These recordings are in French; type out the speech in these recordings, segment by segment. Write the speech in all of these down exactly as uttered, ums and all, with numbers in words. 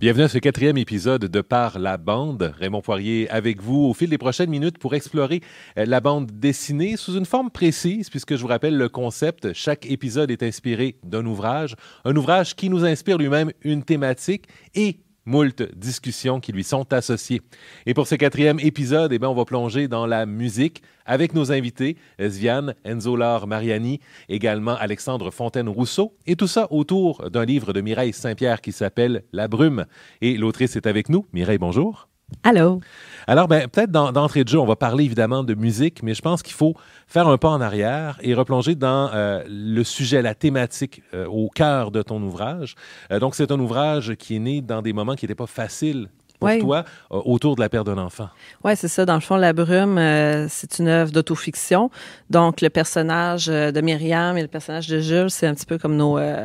Bienvenue à ce quatrième épisode de Par la bande. Raymond Poirier avec vous au fil des prochaines minutes pour explorer la bande dessinée sous une forme précise, puisque je vous rappelle le concept. Chaque épisode est inspiré d'un ouvrage, un ouvrage qui nous inspire lui-même une thématique et moult discussions qui lui sont associées. Et pour ce quatrième épisode, eh bien, on va plonger dans la musique avec nos invités, Sviane Enzolar-Mariani, également Alexandre Fontaine-Rousseau, et tout ça autour d'un livre de Mireille Saint-Pierre qui s'appelle « La brume ». Et l'autrice est avec nous. Mireille, bonjour. Allô. Alors, ben, peut-être dans, d'entrée de jeu, on va parler évidemment de musique, mais je pense qu'il faut faire un pas en arrière et replonger dans euh, le sujet, la thématique euh, au cœur de ton ouvrage. Euh, donc, c'est un ouvrage qui est né dans des moments qui n'étaient pas faciles pour oui. toi, euh, autour de la perte d'un enfant. Oui, c'est ça. Dans le fond, La brume, euh, c'est une œuvre d'autofiction. Donc, le personnage de Myriam et le personnage de Jules, c'est un petit peu comme nos... Euh,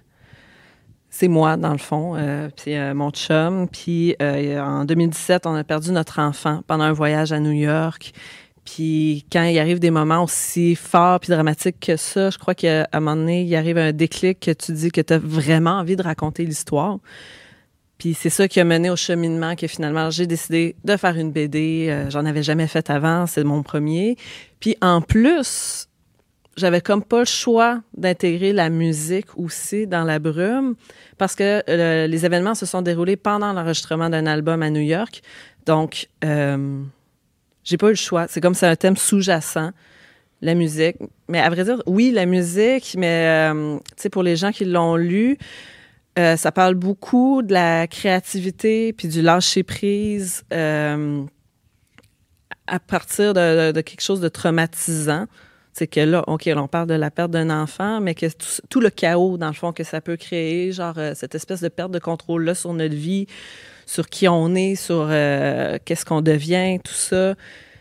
c'est moi, dans le fond, euh, puis euh, mon chum. Puis euh, en deux mille dix-sept, on a perdu notre enfant pendant un voyage à New York. Puis quand il arrive des moments aussi forts puis dramatiques que ça, je crois qu'à un moment donné, il arrive un déclic que tu dis que tu as vraiment envie de raconter l'histoire. Puis c'est ça qui a mené au cheminement que finalement, j'ai décidé de faire une B D. Euh, j'en avais jamais fait avant, c'est mon premier. Puis en plus, j'avais comme pas le choix d'intégrer la musique aussi dans La brume parce que euh, les événements se sont déroulés pendant l'enregistrement d'un album à New York. Donc, euh, j'ai pas eu le choix. C'est comme c'est un thème sous-jacent, la musique. Mais à vrai dire, oui, la musique, mais euh, tu sais, pour les gens qui l'ont lu, euh, ça parle beaucoup de la créativité puis du lâcher-prise euh, à partir de, de, de quelque chose de traumatisant. C'est que là, OK, là, on parle de la perte d'un enfant, mais que tout, tout le chaos, dans le fond, que ça peut créer, genre euh, cette espèce de perte de contrôle-là sur notre vie, sur qui on est, sur euh, qu'est-ce qu'on devient, tout ça.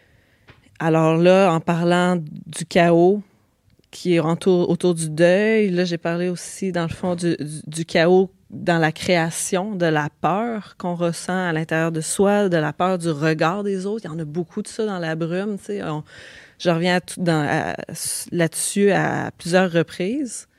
Alors là, en parlant du chaos qui est autour, autour du deuil, là, j'ai parlé aussi, dans le fond, du, du, du chaos dans la création, de la peur qu'on ressent à l'intérieur de soi, de la peur du regard des autres. Il y en a beaucoup de ça dans La brume, tu sais. On, Je reviens à tout dans, à, là-dessus à plusieurs reprises.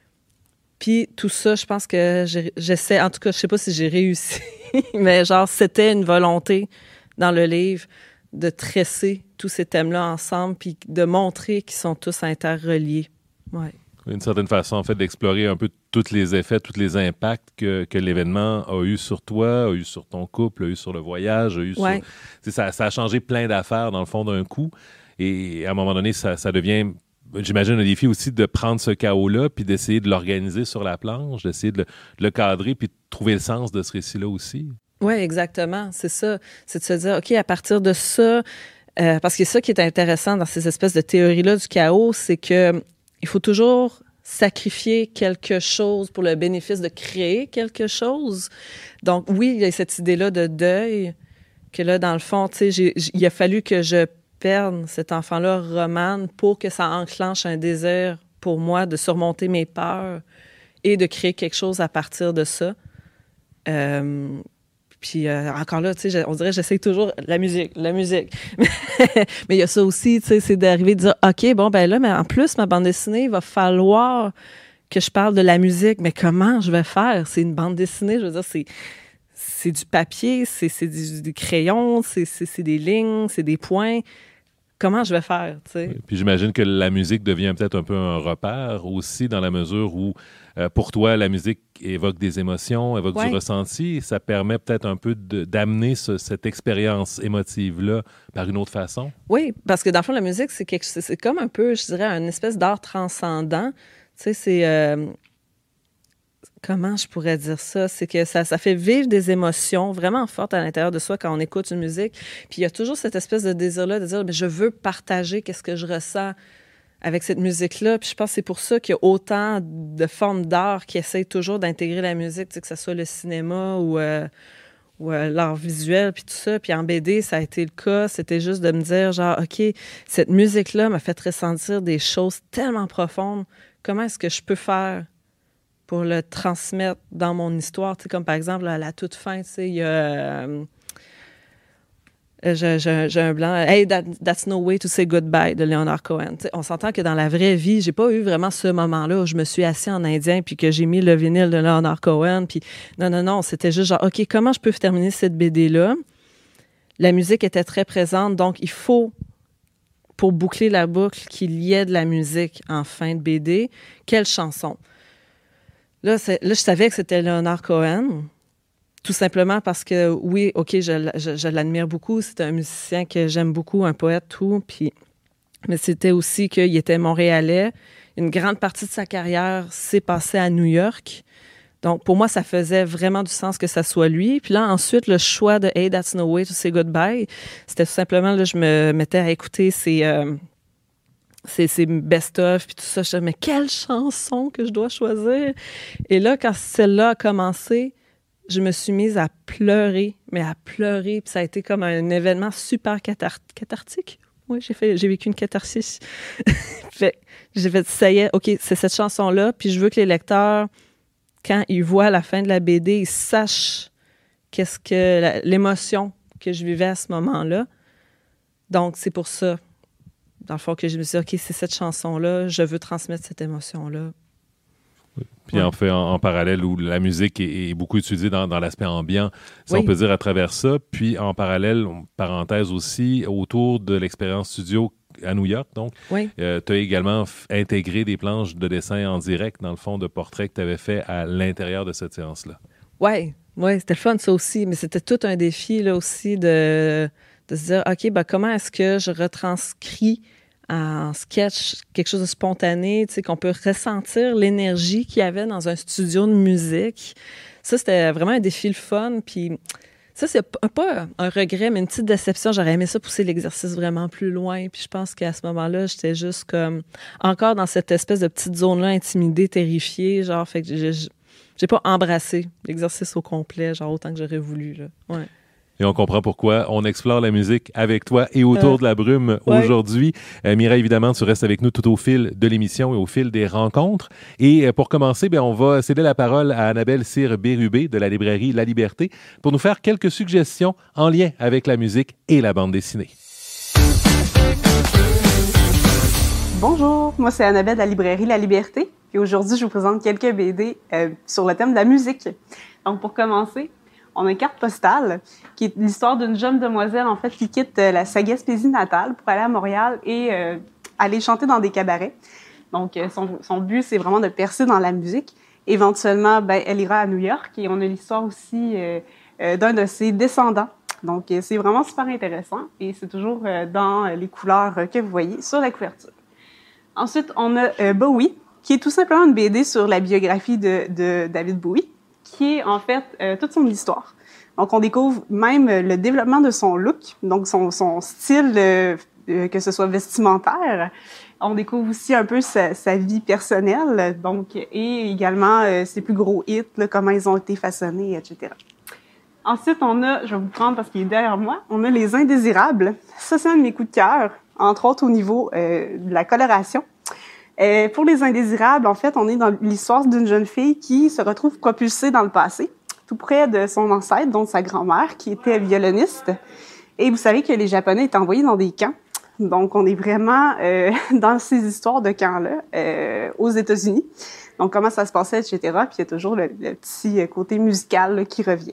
Puis tout ça, je pense que j'ai, j'essaie, en tout cas, je sais pas si j'ai réussi, mais genre, c'était une volonté dans le livre de tresser tous ces thèmes-là ensemble puis de montrer qu'ils sont tous interreliés. Ouais. Une certaine façon, en fait, d'explorer un peu tous les effets, tous les impacts que, que l'événement a eu sur toi, a eu sur ton couple, a eu sur le voyage, a eu ouais. sur... Ça, ça a changé plein d'affaires, dans le fond, d'un coup. Et à un moment donné, ça, ça devient, j'imagine, un défi aussi de prendre ce chaos-là puis d'essayer de l'organiser sur la planche, d'essayer de le, de le cadrer puis de trouver le sens de ce récit-là aussi. Oui, exactement. C'est ça. C'est de se dire, OK, à partir de ça, euh, parce que ça qui est intéressant dans ces espèces de théories-là du chaos, c'est que il faut toujours sacrifier quelque chose pour le bénéfice de créer quelque chose. Donc, oui, il y a cette idée-là de deuil que là, dans le fond, tu sais, j'ai, j'ai, il a fallu que je perdre cet enfant-là, Romane, pour que ça enclenche un désir pour moi de surmonter mes peurs et de créer quelque chose à partir de ça. Euh, puis euh, encore là, tu sais, on dirait que j'essaie toujours la musique, la musique. Mais il y a ça aussi, tu sais, c'est d'arriver de dire, OK, bon, ben là, mais en plus, ma bande dessinée, il va falloir que je parle de la musique. Mais comment je vais faire? C'est une bande dessinée, je veux dire, c'est... C'est du papier, c'est, c'est du, du crayon, c'est, c'est, c'est des lignes, c'est des points. Comment je vais faire, tu sais? Puis j'imagine que la musique devient peut-être un peu un repère aussi dans la mesure où, euh, pour toi, la musique évoque des émotions, évoque ouais. du ressenti. Ça permet peut-être un peu de, d'amener ce, cette expérience émotive-là par une autre façon. Oui, parce que dans le fond, la musique, c'est, quelque, c'est, c'est comme un peu, je dirais, une espèce d'art transcendant. Tu sais, c'est... Euh, Comment je pourrais dire ça? C'est que ça, ça fait vivre des émotions vraiment fortes à l'intérieur de soi quand on écoute une musique. Puis il y a toujours cette espèce de désir-là de dire « je veux partager qu'est-ce que je ressens avec cette musique-là ». Puis je pense que c'est pour ça qu'il y a autant de formes d'art qui essayent toujours d'intégrer la musique, tu sais, que ce soit le cinéma ou, euh, ou euh, l'art visuel, puis tout ça. Puis en B D, ça a été le cas. C'était juste de me dire genre « OK, cette musique-là m'a fait ressentir des choses tellement profondes. Comment est-ce que je peux faire pour le transmettre dans mon histoire, tu sais, comme par exemple, à la toute fin, tu sais, il y a... Euh, Euh, J'ai j'ai- j'ai un blanc. Hey, that- That's No Way to Say Goodbye de Leonard Cohen. T'sais, on s'entend que dans la vraie vie, j'ai pas eu vraiment ce moment-là où je me suis assis en indien puis que j'ai mis le vinyle de Leonard Cohen. Puis non, non, non, c'était juste genre, OK, comment je peux terminer cette B D-là? La musique était très présente, donc il faut, pour boucler la boucle, qu'il y ait de la musique en fin de B D. Quelle chanson? Là, c'est- là je savais que c'était Leonard Cohen. Tout simplement parce que, oui, OK, je, je, je l'admire beaucoup. C'est un musicien que j'aime beaucoup, un poète, tout. Puis, mais c'était aussi qu'il était montréalais. Une grande partie de sa carrière s'est passée à New York. Donc, pour moi, ça faisait vraiment du sens que ça soit lui. Puis là, ensuite, le choix de Hey, That's No Way to Say Goodbye, c'était tout simplement, là, je me mettais à écouter ses, euh, ses, ses best-of, puis tout ça. Je disais, mais quelle chanson que je dois choisir? Et là, quand celle-là a commencé, je me suis mise à pleurer, mais à pleurer. Puis ça a été comme un événement super cathar- cathartique. Oui, j'ai fait, j'ai vécu une catharsis. Fait, j'ai fait, ça y est, OK, c'est cette chanson-là. Puis je veux que les lecteurs, quand ils voient la fin de la B D, ils sachent qu'est-ce que la- l'émotion que je vivais à ce moment-là. Donc, c'est pour ça, dans le fond, que je me suis dit, OK, c'est cette chanson-là, je veux transmettre cette émotion-là. Puis Ouais. en fait, en, en parallèle, où la musique est, est beaucoup utilisée dans, dans l'aspect ambiant, si Oui. on peut dire à travers ça. Puis en parallèle, parenthèse aussi, autour de l'expérience studio à New York, donc, Oui. euh, tu as également f- intégré des planches de dessin en direct, dans le fond, de portraits que tu avais fait à l'intérieur de cette séance-là. Oui, ouais, c'était le fun, ça aussi. Mais c'était tout un défi, là, aussi, de, de se dire, OK, ben, comment est-ce que je retranscris en sketch quelque chose de spontané, tu sais, qu'on peut ressentir l'énergie qu'il y avait dans un studio de musique. Ça, c'était vraiment un défi le fun. Puis ça, c'est p- pas un regret, mais une petite déception. J'aurais aimé ça pousser l'exercice vraiment plus loin. Puis je pense qu'à ce moment-là, j'étais juste comme encore dans cette espèce de petite zone-là, intimidée, terrifiée, genre, fait que j'ai j'ai pas embrassé l'exercice au complet, genre autant que j'aurais voulu, là. Ouais. Et on comprend pourquoi on explore la musique avec toi et autour Euh, de la brume ouais. aujourd'hui. Euh, Mireille, évidemment, tu restes avec nous tout au fil de l'émission et au fil des rencontres. Et euh, pour commencer, bien, on va céder la parole à Annabelle Cyr-Bérubé de la librairie La Liberté pour nous faire quelques suggestions en lien avec la musique et la bande dessinée. Bonjour, moi c'est Annabelle de la librairie La Liberté. Puis aujourd'hui, je vous présente quelques B D euh, sur le thème de la musique. Donc pour commencer, on a une carte postale qui est l'histoire d'une jeune demoiselle en fait qui quitte euh, la, sa Gaspésie natale pour aller à Montréal et euh, aller chanter dans des cabarets. Donc euh, son, son but c'est vraiment de percer dans la musique. Éventuellement, ben elle ira à New York et on a l'histoire aussi euh, euh, d'un de ses descendants. Donc euh, c'est vraiment super intéressant et c'est toujours euh, dans les couleurs euh, que vous voyez sur la couverture. Ensuite, on a euh, Bowie, qui est tout simplement une B D sur la biographie de, de David Bowie, qui est en fait euh, toute son histoire. Donc, on découvre même euh, le développement de son look, donc son, son style, euh, euh, que ce soit vestimentaire. On découvre aussi un peu sa, sa vie personnelle, donc, et également euh, ses plus gros hits, là, comment ils ont été façonnés, et cetera. Ensuite, on a, je vais vous prendre parce qu'il est derrière moi, on a Les Indésirables. Ça, c'est un de mes coups de cœur, entre autres au niveau euh, de la coloration. Euh, pour Les Indésirables, en fait, on est dans l'histoire d'une jeune fille qui se retrouve propulsée dans le passé, tout près de son ancêtre, donc sa grand-mère, qui était violoniste. Et vous savez que les Japonais étaient envoyés dans des camps. Donc, on est vraiment euh, dans ces histoires de camps-là euh, aux États-Unis. Donc, comment ça se passait, et cetera. Puis, il y a toujours le, le petit côté musical là, qui revient.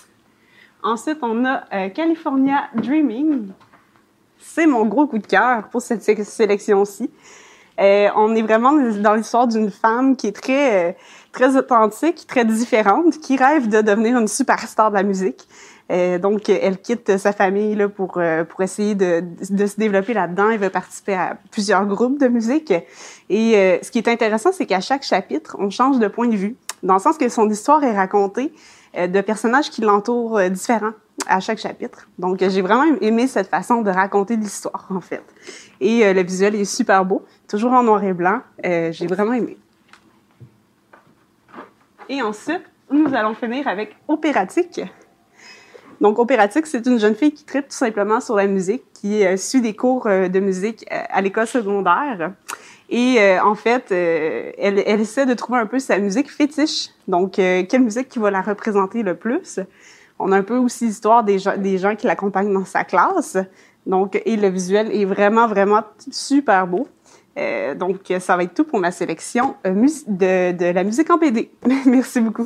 Ensuite, on a euh, California Dreaming. C'est mon gros coup de cœur pour cette sé- sélection-ci. Euh, on est vraiment dans l'histoire d'une femme qui est très, euh, très authentique, très différente, qui rêve de devenir une superstar de la musique. Euh, donc, elle quitte sa famille là, pour, euh, pour essayer de, de se développer là-dedans. Elle va participer à plusieurs groupes de musique. Et euh, ce qui est intéressant, c'est qu'à chaque chapitre, on change de point de vue, dans le sens que son histoire est racontée euh, de personnages qui l'entourent euh, différents à chaque chapitre. Donc, j'ai vraiment aimé cette façon de raconter l'histoire, en fait. Et euh, le visuel est super beau, toujours en noir et blanc. Euh, j'ai vraiment aimé. Et ensuite, nous allons finir avec Opératique. Donc, Opératique, c'est une jeune fille qui tripe tout simplement sur la musique, qui euh, suit des cours euh, de musique euh, à l'école secondaire. Et euh, en fait, euh, elle, elle essaie de trouver un peu sa musique fétiche. Donc, euh, quelle musique qui va la représenter le plus? On a un peu aussi l'histoire des gens, des gens qui l'accompagnent dans sa classe. Donc, et le visuel est vraiment, vraiment super beau. Euh, donc, ça va être tout pour ma sélection euh, mus- de, de la musique en B D. Merci beaucoup.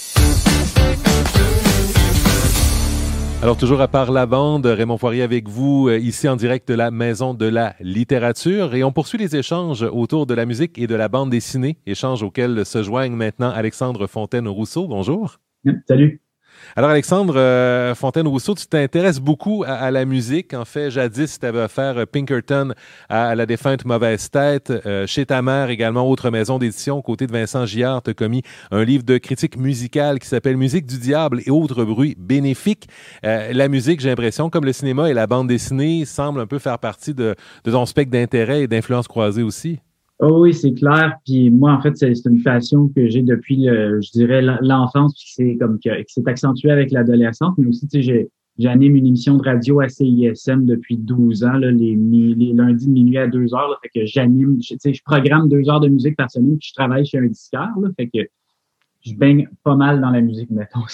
Alors, toujours à part la bande, Raymond Poirier avec vous, euh, ici en direct de la Maison de la littérature. Et on poursuit les échanges autour de la musique et de la bande dessinée, échanges auxquels se joignent maintenant Alexandre Fontaine-Rousseau. Bonjour. Salut. Alors, Alexandre euh, Fontaine-Rousseau, tu t'intéresses beaucoup à, à la musique. En fait, jadis, tu avais offert Pinkerton à, à la défunte Mauvaise Tête. Euh, chez ta mère, également, autre maison d'édition, aux côtés de Vincent Giard, tu as commis un livre de critique musicale qui s'appelle « Musique du diable et autres bruits bénéfiques ». Euh, la musique, j'ai l'impression, comme le cinéma et la bande dessinée, semble un peu faire partie de, de ton spectre d'intérêt et d'influence croisée aussi. Oh oui, c'est clair. Puis moi, en fait, c'est, c'est une passion que j'ai depuis, le, je dirais, l'enfance, puis c'est comme que, que c'est accentué avec l'adolescence. Mais aussi, tu sais, j'ai, j'anime une émission de radio à C I S M depuis douze ans, là, les, les lundis de minuit à deux heures. Là, fait que j'anime, tu sais, je programme deux heures de musique par semaine, puis je travaille chez un disquaire. Là, fait que je baigne pas mal dans la musique, mettons.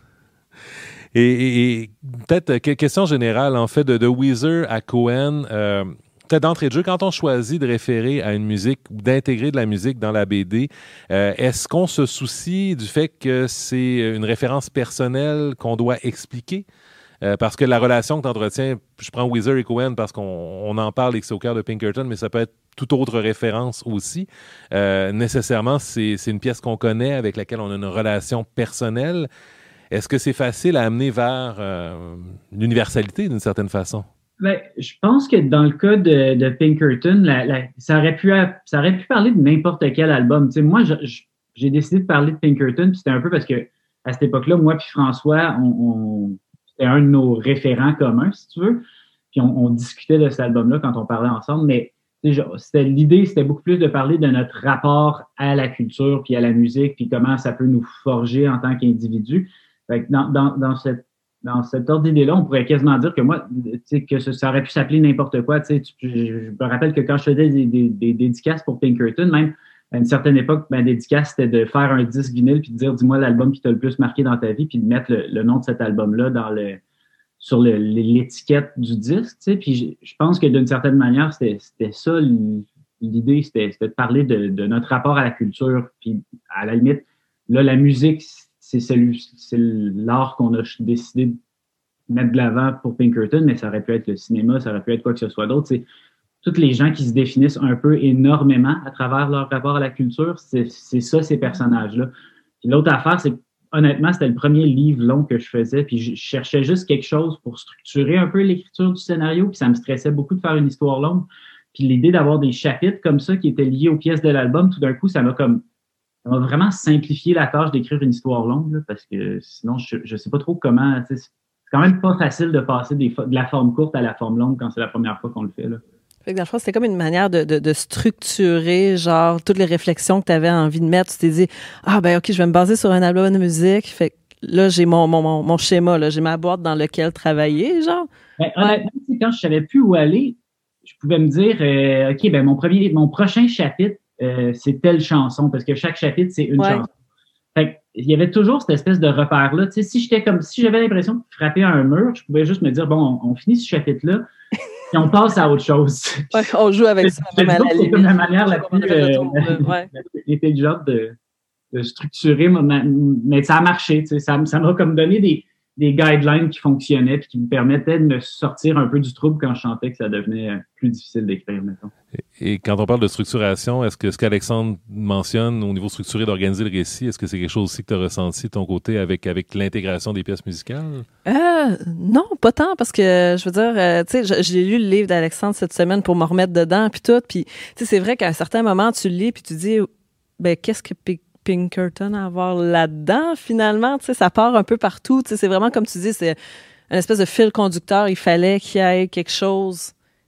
Et, et, et peut-être question générale, en fait, de, de Weezer à Cohen. Euh, Peut-être d'entrée de jeu, quand on choisit de référer à une musique ou d'intégrer de la musique dans la B D, euh, est-ce qu'on se soucie du fait que c'est une référence personnelle qu'on doit expliquer? Euh, parce que la relation que tu entretiens, je prends Weezer et Cohen parce qu'on on en parle et que c'est au cœur de Pinkerton, mais ça peut être toute autre référence aussi. Euh, nécessairement, c'est, c'est une pièce qu'on connaît, avec laquelle on a une relation personnelle. Est-ce que c'est facile à amener vers euh, l'universalité d'une certaine façon? Ben, je pense que dans le cas de, de Pinkerton, la, la, ça aurait pu ça aurait pu parler de n'importe quel album. Tu sais, moi, je, je, j'ai décidé de parler de Pinkerton, puis c'était un peu parce que à cette époque-là, moi puis François, on, on c'était un de nos référents communs, si tu veux. Puis on, on discutait de cet album-là quand on parlait ensemble, mais tu sais, c'était l'idée, c'était beaucoup plus de parler de notre rapport à la culture puis à la musique, puis comment ça peut nous forger en tant qu'individu. Fait que dans, dans, dans cette Dans cet ordre d'idée-là, on pourrait quasiment dire que moi, tu sais, que ça, ça aurait pu s'appeler n'importe quoi. Tu sais, je, je me rappelle que quand je faisais des, des, des dédicaces pour Pinkerton, même à une certaine époque, ma dédicace, c'était de faire un disque vinyle puis de dire, dis-moi l'album qui t'a le plus marqué dans ta vie, puis de mettre le, le nom de cet album-là dans le sur le, l'étiquette du disque. Tu sais, puis je, je pense que d'une certaine manière, c'était, c'était ça l'idée, c'était, c'était de parler de, de notre rapport à la culture. Puis à la limite, là, la musique, c'est celui, c'est l'art qu'on a décidé de mettre de l'avant pour Pinkerton, mais ça aurait pu être le cinéma, ça aurait pu être quoi que ce soit d'autre. C'est tous les gens qui se définissent un peu énormément à travers leur rapport à la culture, c'est, c'est ça, ces personnages-là. Puis l'autre affaire, c'est que honnêtement, c'était le premier livre long que je faisais, puis je cherchais juste quelque chose pour structurer un peu l'écriture du scénario, puis ça me stressait beaucoup de faire une histoire longue. Puis l'idée d'avoir des chapitres comme ça qui étaient liés aux pièces de l'album, tout d'un coup, ça m'a comme ça m'a vraiment simplifié la tâche d'écrire une histoire longue, là, parce que sinon, je ne sais pas trop comment. C'est quand même pas facile de passer des, de la forme courte à la forme longue quand c'est la première fois qu'on le fait. Là. Fait que dans le fond, c'était comme une manière de, de, de structurer, genre, toutes les réflexions que tu avais envie de mettre. Tu t'es dit, ah, ben, OK, je vais me baser sur un album de musique. Fait que là, j'ai mon, mon, mon, mon schéma, là, j'ai ma boîte dans laquelle travailler, genre. Ben, honnêtement, quand je savais plus où aller, je pouvais me dire, euh, OK, ben, mon premier, mon prochain chapitre, Euh, c'est telle chanson, parce que chaque chapitre, c'est une ouais. chanson. Fait il y avait toujours cette espèce de repère-là. Tu sais, si j'étais comme, si j'avais l'impression de frapper à un mur, je pouvais juste me dire, bon, on, on finit ce chapitre-là, et on passe à autre chose. Ouais, on joue avec ça. C'est, même c'est comme la manière la plus, euh, ouais. la plus intelligente de, de structurer, mais, mais ça a marché. Tu sais, ça, ça m'a comme donné des, des guidelines qui fonctionnaient puis qui me permettaient de me sortir un peu du trouble quand je sentais que ça devenait plus difficile d'écrire, mettons. Et, et quand on parle de structuration, est-ce que ce qu'Alexandre mentionne au niveau structuré d'organiser le récit, est-ce que c'est quelque chose aussi que tu as ressenti de ton côté avec, avec l'intégration des pièces musicales? Euh, non, pas tant, parce que je veux dire, euh, tu sais, j'ai lu le livre d'Alexandre cette semaine pour me remettre dedans puis tout, puis tu sais, c'est vrai qu'à un certain moment, tu le lis puis tu dis, ben qu'est-ce que Pinkerton à avoir là-dedans, finalement, tu sais, ça part un peu partout, tu sais, c'est vraiment comme tu dis, c'est une espèce de fil conducteur, il fallait qu'il y ait quelque chose,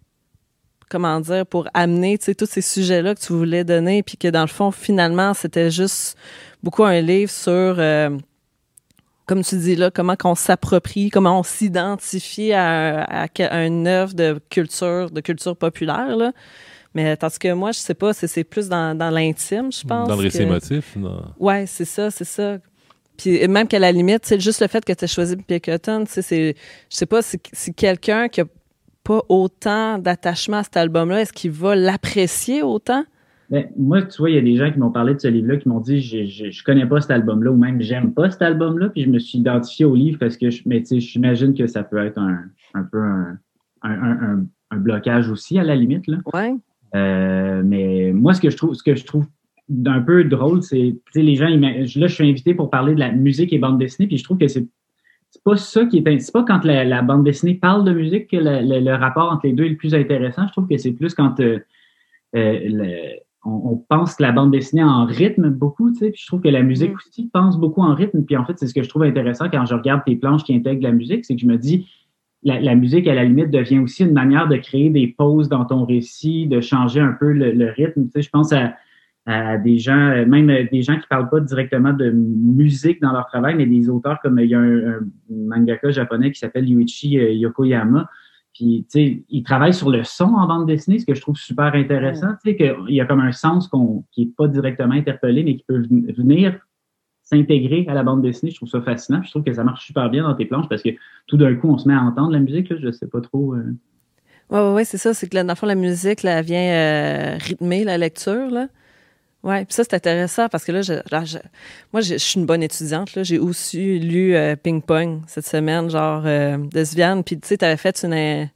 comment dire, pour amener, tu sais, tous ces sujets-là que tu voulais donner, puis que dans le fond, finalement, c'était juste beaucoup un livre sur, euh, comme tu dis là, comment qu'on s'approprie, comment on s'identifie à, à, à une œuvre de culture, de culture populaire, là. Mais tandis que moi, je sais pas, c'est, c'est plus dans, dans l'intime, je pense. Dans le récit que... émotif? Non. Ouais, c'est ça, c'est ça. Puis même qu'à la limite, c'est juste le fait que tu aies choisi Pinkerton, tu sais, c'est, je sais pas si, si quelqu'un qui a pas autant d'attachement à cet album-là, est-ce qu'il va l'apprécier autant? Ben, moi, tu vois, il y a des gens qui m'ont parlé de ce livre-là, qui m'ont dit je, je, je connais pas cet album-là, ou même j'aime pas cet album-là, puis je me suis identifié au livre parce que je, mais tu sais, j'imagine que ça peut être un, un peu un, un, un, un blocage aussi, à la limite, là. Ouais. Euh, mais moi, ce que je trouve, ce que je trouve d'un peu drôle, c'est, tu sais, les gens, ils, là, je suis invité pour parler de la musique et bande dessinée, puis je trouve que c'est, c'est pas ça qui est, c'est pas quand la, la bande dessinée parle de musique que le, le, le rapport entre les deux est le plus intéressant. Je trouve que c'est plus quand euh, euh, le, on, on pense que la bande dessinée en rythme beaucoup, tu sais, puis je trouve que la musique mmh. aussi pense beaucoup en rythme, puis en fait, c'est ce que je trouve intéressant quand je regarde tes planches qui intègrent la musique, c'est que je me dis, La, la musique, à la limite, devient aussi une manière de créer des pauses dans ton récit, de changer un peu le, le rythme. Tu sais, je pense à, à des gens, même des gens qui parlent pas directement de musique dans leur travail, mais des auteurs comme, il y a un, un mangaka japonais qui s'appelle Yuichi Yokoyama, puis, tu sais, il travaille sur le son en bande dessinée, ce que je trouve super intéressant, tu sais, qu'il y a comme un sens qu'on, qui est pas directement interpellé, mais qui peut venir s'intégrer à la bande dessinée. Je trouve ça fascinant. Je trouve que ça marche super bien dans tes planches parce que tout d'un coup, on se met à entendre la musique. Là, je sais pas trop. Euh... Oui, oui, ouais, c'est ça. C'est que là, dans le fond, la musique, là, elle vient euh, rythmer la lecture. Là. Ouais, puis ça, c'est intéressant parce que là, je, là je, moi, je, je suis une bonne étudiante. Là. J'ai aussi lu euh, Ping Pong cette semaine, genre euh, de Sviane. Puis, tu sais, tu avais fait une, un,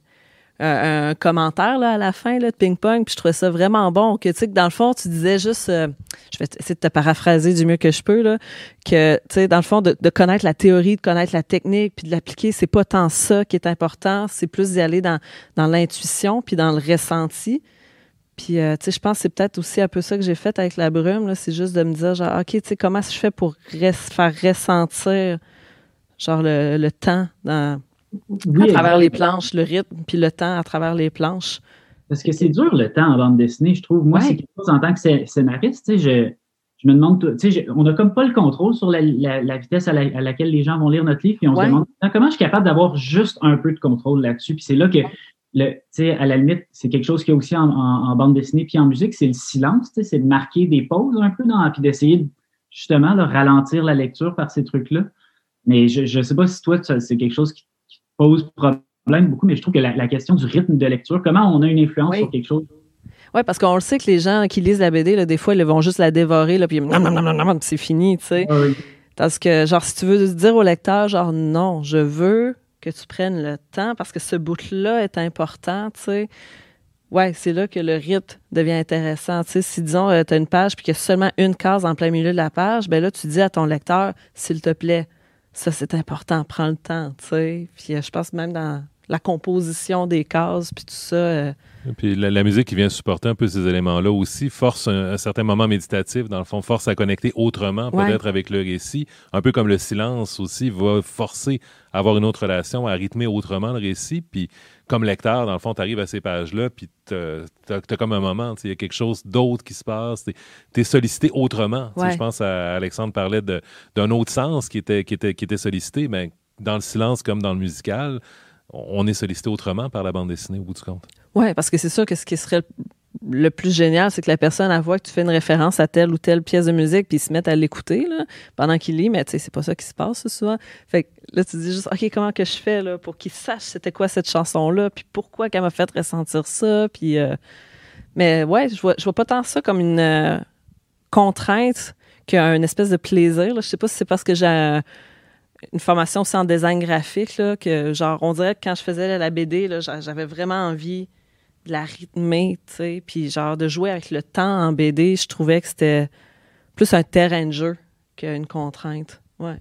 un commentaire là, à la fin là, de Ping Pong. Puis, je trouvais ça vraiment bon. Que, tu sais, que dans le fond, tu disais juste, euh, je vais essayer de te paraphraser du mieux que je peux, là, que, tu sais, dans le fond, de, de connaître la théorie, de connaître la technique, puis de l'appliquer, c'est pas tant ça qui est important. C'est plus d'y aller dans, dans l'intuition, puis dans le ressenti. Puis, euh, tu sais, je pense que c'est peut-être aussi un peu ça que j'ai fait avec la brume, là, c'est juste de me dire, genre, OK, tu sais, comment je fais pour res- faire ressentir, genre, le, le temps dans, oui, à travers exactement. Les planches, le rythme, puis le temps à travers les planches. Parce que c'est dur, le temps en bande dessinée, je trouve. Moi, ouais. C'est quelque chose en tant que scénariste, tu sais, je, je me demande, tu sais, on n'a comme pas le contrôle sur la, la, la vitesse à, la, à laquelle les gens vont lire notre livre, puis on ouais. se demande comment je suis capable d'avoir juste un peu de contrôle là-dessus. Puis c'est là que... Le, tu sais, à la limite, c'est quelque chose qu'il y a aussi en, en, en bande dessinée puis en musique, c'est le silence, tu sais, c'est de marquer des pauses un peu dans, puis d'essayer de, justement de ralentir la lecture par ces trucs-là. Mais je je sais pas si toi, c'est quelque chose qui, qui te pose problème beaucoup, mais je trouve que la, la question du rythme de lecture, comment on a une influence oui. sur quelque chose? Oui, parce qu'on le sait que les gens qui lisent la B D, là, des fois, ils vont juste la dévorer, là, puis c'est fini, tu sais. Oui. Parce que, genre, si tu veux dire au lecteur, genre, non, je veux que tu prennes le temps parce que ce bout-là est important, tu sais. Ouais, c'est là que le rythme devient intéressant. Tu sais, si, disons, euh, tu as une page puis qu'il y a seulement une case en plein milieu de la page, ben là, tu dis à ton lecteur, s'il te plaît, ça, c'est important, prends le temps, tu sais. Puis euh, je pense même dans la composition des cases puis tout ça... Euh, Puis la, la musique qui vient supporter un peu ces éléments-là aussi force un, un certain moment méditatif, dans le fond, force à connecter autrement, peut-être ouais. avec le récit. Un peu comme le silence aussi va forcer à avoir une autre relation, à rythmer autrement le récit. Puis comme lecteur, dans le fond, tu arrives à ces pages-là, puis tu as comme un moment, il y a quelque chose d'autre qui se passe. Tu es sollicité autrement. Ouais. Je pense à Alexandre parlait de, d'un autre sens qui était, qui était, qui était sollicité, mais dans le silence comme dans le musical, on est sollicité autrement par la bande dessinée au bout du compte. Oui, parce que c'est sûr que ce qui serait le plus génial, c'est que la personne, elle voit que tu fais une référence à telle ou telle pièce de musique, puis ils se mettent à l'écouter là, pendant qu'il lit, mais tu sais, c'est pas ça qui se passe souvent. Fait que là, tu dis juste, OK, comment que je fais là, pour qu'il sache c'était quoi cette chanson-là, puis pourquoi qu'elle m'a fait ressentir ça, puis... Euh... Mais ouais, je vois, je vois pas tant ça comme une euh, contrainte qu'une espèce de plaisir. Là. Je sais pas si c'est parce que j'ai... Euh, une formation aussi en design graphique, là, que genre, on dirait que quand je faisais la B D, là, j'avais vraiment envie de la rythmer, tu sais, puis genre de jouer avec le temps en B D, je trouvais que c'était plus un terrain de jeu qu'une contrainte, ouais.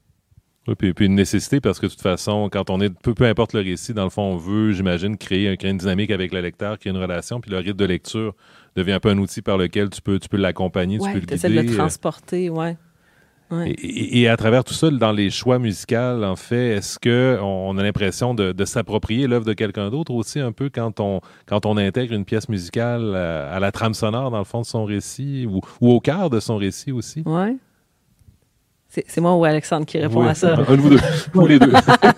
Oui, puis, puis une nécessité, parce que de toute façon, quand on est, peu, peu importe le récit, dans le fond, on veut, j'imagine, créer, créer une dynamique avec le lecteur, créer une relation, puis le rythme de lecture devient un peu un outil par lequel tu peux, tu peux l'accompagner, ouais, tu peux le guider. Ouais, tu essaies de le transporter, ouais. Ouais. Et, et, et à travers tout ça, dans les choix musicaux, en fait, est-ce qu'on a l'impression de, de s'approprier l'œuvre de quelqu'un d'autre aussi un peu quand on, quand on intègre une pièce musicale à, à la trame sonore, dans le fond de son récit, ou, ou au cœur de son récit aussi? Oui. C'est, c'est moi ou Alexandre qui répond oui. à ça. Un de vous deux. Vous les deux.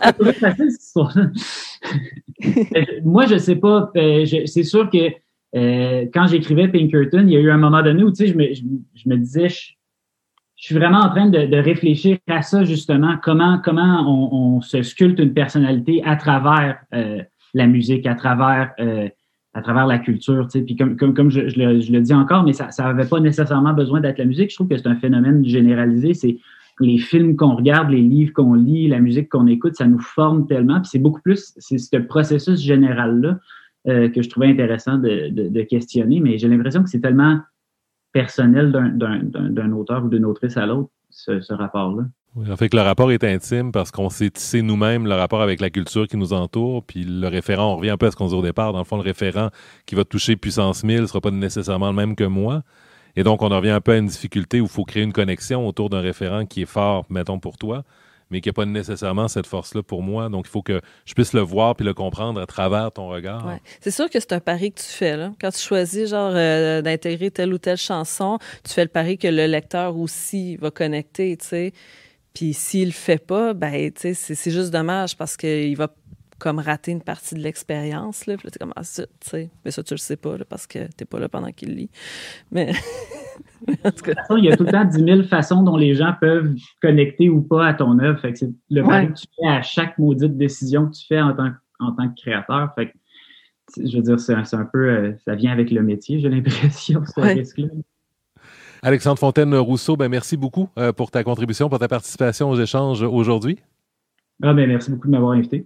Moi, je sais pas. Euh, je, c'est sûr que euh, quand j'écrivais Pinkerton, il y a eu un moment donné où, tu sais, je me, je, je me disais... Je, je suis vraiment en train de, de réfléchir à ça, justement, comment, comment on, on se sculpte une personnalité à travers euh, la musique, à travers, euh, à travers la culture. Tu sais. Puis comme, comme, comme je, je, le, je le dis encore, mais ça n'avait pas nécessairement besoin d'être la musique. Je trouve que c'est un phénomène généralisé. C'est les films qu'on regarde, les livres qu'on lit, la musique qu'on écoute, ça nous forme tellement. Puis c'est beaucoup plus, c'est ce processus général-là euh, que je trouvais intéressant de, de, de questionner. Mais j'ai l'impression que c'est tellement personnel d'un, d'un, d'un auteur ou d'une autrice à l'autre, ce, ce rapport-là. Oui, en fait, que le rapport est intime parce qu'on s'est tissé nous-mêmes le rapport avec la culture qui nous entoure, puis le référent, on revient un peu à ce qu'on disait au départ, dans le fond, le référent qui va toucher puissance mille ne sera pas nécessairement le même que moi. Et donc, on en revient un peu à une difficulté où il faut créer une connexion autour d'un référent qui est fort, mettons, pour toi, mais qui n'a pas nécessairement cette force-là pour moi. Donc, il faut que je puisse le voir puis le comprendre à travers ton regard. Ouais. C'est sûr que c'est un pari que tu fais, là. Quand tu choisis, genre, euh, d'intégrer telle ou telle chanson, tu fais le pari que le lecteur aussi va connecter, tu sais. Puis s'il le fait pas, ben, tu sais, c'est, c'est juste dommage parce qu'il va comme rater une partie de l'expérience, là. Puis là, t'es comme, ah, ça, tu sais. Mais ça, tu le sais pas, là, parce que t'es pas là pendant qu'il lit. Mais... En tout cas, il y a tout le temps dix mille façons dont les gens peuvent connecter ou pas à ton œuvre. Fait que c'est le pari ouais. que tu fais à chaque maudite décision que tu fais en tant, en tant que créateur. Fait que, je veux dire, c'est un, c'est un peu, euh, ça vient avec le métier, j'ai l'impression, ce ouais. risque-là. Alexandre Fontaine-Rousseau, ben merci beaucoup euh, pour ta contribution, pour ta participation aux échanges aujourd'hui. Ah ben merci beaucoup de m'avoir invité.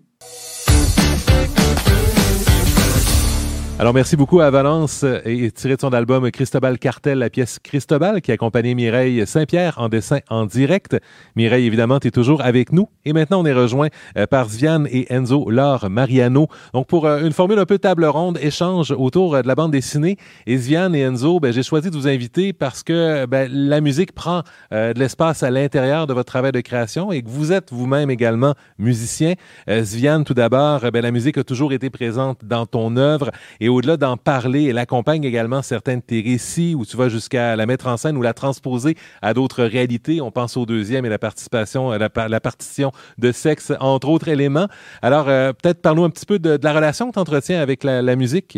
Alors, merci beaucoup à Valence et tiré de son album Cristobal Cartel, la pièce Cristobal qui accompagnait Mireille Saint-Pierre en dessin en direct. Mireille, évidemment, tu es toujours avec nous. Et maintenant, on est rejoint par Sviane et Enzo Laure Mariano. Donc, pour une formule un peu table ronde, échange autour de la bande dessinée. Et Sviane et Enzo, ben, j'ai choisi de vous inviter parce que ben, la musique prend euh, de l'espace à l'intérieur de votre travail de création et que vous êtes vous-même également musicien. Euh, Sviane, tout d'abord, ben, la musique a toujours été présente dans ton œuvre et au-delà d'en parler, elle accompagne également certains de tes récits où tu vas jusqu'à la mettre en scène ou la transposer à d'autres réalités. On pense au deuxième et la participation, la, la partition de sexe, entre autres éléments. Alors, euh, peut-être parle-nous un petit peu de, de la relation que tu entretiens avec la, la musique.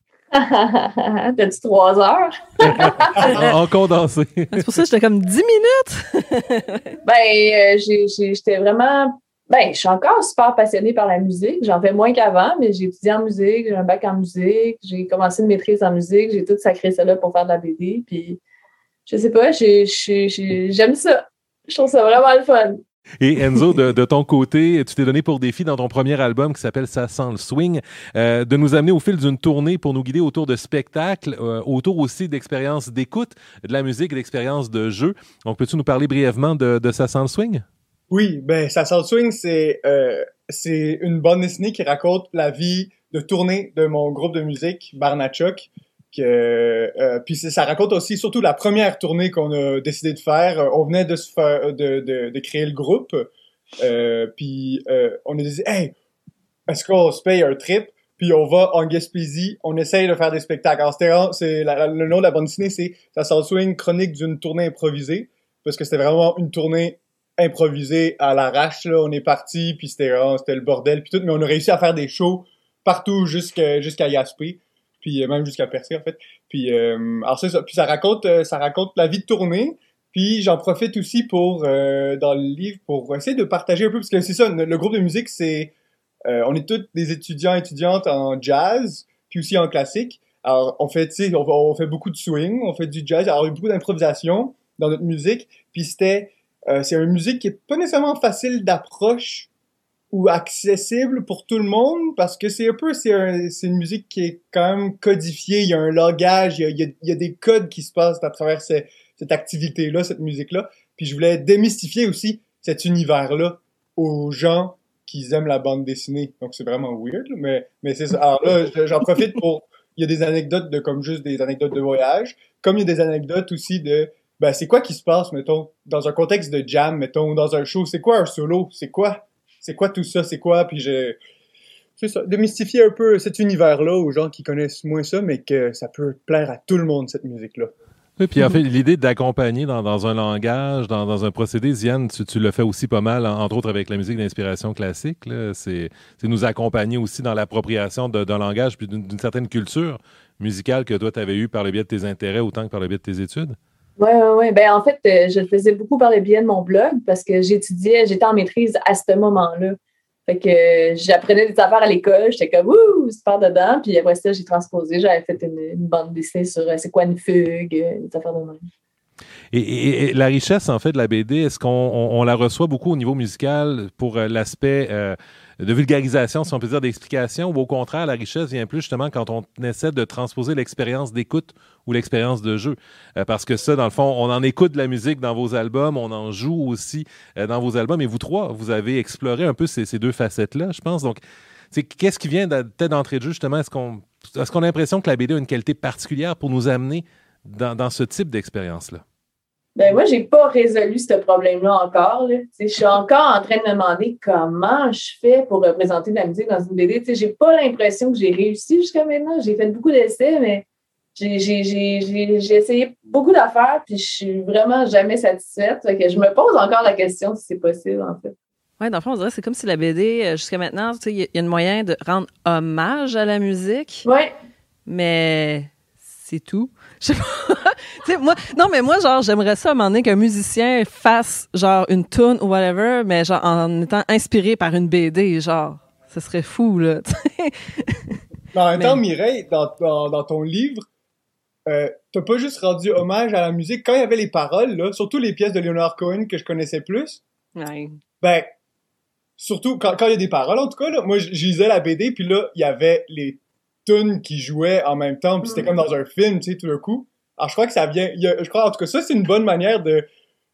T'as-tu trois heures? en, en condensé. C'est pour ça que j'étais comme dix minutes. ben, euh, j'ai, j'ai, j'étais vraiment... Ben, je suis encore super passionnée par la musique. J'en fais moins qu'avant, mais j'ai étudié en musique, j'ai un bac en musique, j'ai commencé une maîtrise en musique, j'ai tout sacré ça là pour faire de la B D. Puis, je sais pas, j'ai, j'ai, j'ai, j'aime ça. Je trouve ça vraiment le fun. Et Enzo, de, de ton côté, tu t'es donné pour défi dans ton premier album qui s'appelle Ça sent le swing, euh, de nous amener au fil d'une tournée pour nous guider autour de spectacles, euh, autour aussi d'expériences d'écoute, de la musique, d'expériences de jeu. Donc, peux-tu nous parler brièvement de, de Ça sent le swing? Oui, ben Ça sent le swing, c'est euh, c'est une bande dessinée qui raconte la vie de tournée de mon groupe de musique, Barnachok. Que, euh, puis ça raconte aussi surtout la première tournée qu'on a décidé de faire. On venait de se faire, de, de, de créer le groupe, euh, puis euh, on a dit « Hey, est-ce qu'on se paye un trip? » Puis on va en Gaspésie, on essaye de faire des spectacles. Alors c'était, c'est la, le nom de la bande dessinée, c'est « Ça sent le swing, chronique d'une tournée improvisée », parce que c'était vraiment une tournée improvisé à l'arrache, là. On est parti, puis c'était, oh, c'était le bordel, puis tout, mais on a réussi à faire des shows partout jusqu'à, jusqu'à Gaspé, puis même jusqu'à Percé, en fait. Puis, euh, alors c'est ça. Puis ça raconte, ça raconte la vie de tournée, puis j'en profite aussi pour, euh, dans le livre, pour essayer de partager un peu, parce que c'est ça, le groupe de musique, c'est, euh, on est tous des étudiants, étudiantes en jazz, puis aussi en classique. Alors, on fait, tu sais, on, on fait beaucoup de swing, on fait du jazz, alors il y a beaucoup d'improvisation dans notre musique, puis c'était Euh, c'est une musique qui est pas nécessairement facile d'approche ou accessible pour tout le monde parce que c'est un peu, c'est, un, c'est une musique qui est quand même codifiée, il y a un langage, il y a, il y a, il y a des codes qui se passent à travers ces, cette activité-là, cette musique-là. Puis je voulais démystifier aussi cet univers-là aux gens qui aiment la bande dessinée. Donc c'est vraiment weird, mais, mais c'est ça. Alors là, j'en profite pour, il y a des anecdotes de comme juste des anecdotes de voyage, comme il y a des anecdotes aussi de ben, c'est quoi qui se passe, mettons, dans un contexte de jam, mettons, dans un show? C'est quoi un solo? C'est quoi? C'est quoi tout ça? C'est quoi? Puis j'ai... C'est ça, démystifier un peu cet univers-là aux gens qui connaissent moins ça, mais que ça peut plaire à tout le monde, cette musique-là. Oui, puis en fait, l'idée d'accompagner dans, dans un langage, dans, dans un procédé, Ziane, tu, tu le fais aussi pas mal, entre autres avec la musique d'inspiration classique, là, c'est, c'est nous accompagner aussi dans l'appropriation de, d'un langage puis d'une, d'une certaine culture musicale que toi, tu avais eue par le biais de tes intérêts autant que par le biais de tes études. Oui, oui, oui. Ben, en fait, euh, je le faisais beaucoup par le biais de mon blog parce que j'étudiais, j'étais en maîtrise à ce moment-là. Fait que euh, j'apprenais des affaires à l'école, j'étais comme ouh, super dedans. Puis après ça, j'ai transposé, j'avais fait une, une bande dessinée sur euh, c'est quoi une fugue, euh, des affaires de même. Et, et, et la richesse, en fait, de la B D, est-ce qu'on on, on la reçoit beaucoup au niveau musical pour euh, l'aspect euh, de vulgarisation, si on peut dire, d'explication, ou au contraire, la richesse vient plus justement quand on essaie de transposer l'expérience d'écoute ou l'expérience de jeu? Euh, parce que ça, dans le fond, on en écoute de la musique dans vos albums, on en joue aussi euh, dans vos albums, et vous trois, vous avez exploré un peu ces, ces deux facettes-là, je pense. Donc, qu'est-ce qui vient peut-être d'entrée de jeu, justement? Est-ce qu'on, est-ce qu'on a l'impression que la B D a une qualité particulière pour nous amener dans, dans ce type d'expérience-là? Ben moi, j'ai pas résolu ce problème-là encore. Là. Je suis encore en train de me demander comment je fais pour représenter de la musique dans une B D. T'sais, j'ai pas l'impression que j'ai réussi jusqu'à maintenant. J'ai fait beaucoup d'essais, mais j'ai, j'ai, j'ai, j'ai, j'ai essayé beaucoup d'affaires, puis je suis vraiment jamais satisfaite. Fait que je me pose encore la question si c'est possible, en fait. Oui, dans le fond, on dirait que c'est comme si la B D, jusqu'à maintenant, il y, y a un moyen de rendre hommage à la musique. Oui. Mais c'est tout. Je sais pas. T'sais, moi, non, mais moi, genre, j'aimerais ça à un moment donné qu'un musicien fasse, genre, une tune ou whatever, mais genre, en étant inspiré par une B D, genre, ce serait fou, là. Mais en même temps, mais... Mireille, dans, dans, dans ton livre, euh, t'as pas juste rendu hommage à la musique. Quand il y avait les paroles, là, surtout les pièces de Leonard Cohen que je connaissais plus, ouais. ben, surtout quand, quand il y a des paroles, en tout cas, là, moi, je lisais la B D, puis là, il y avait les tunes qui jouaient en même temps, puis c'était comme dans un film, tu sais, tout d'un coup. Alors, je crois que ça vient... Il y a, je crois, en tout cas, ça, c'est une bonne manière de,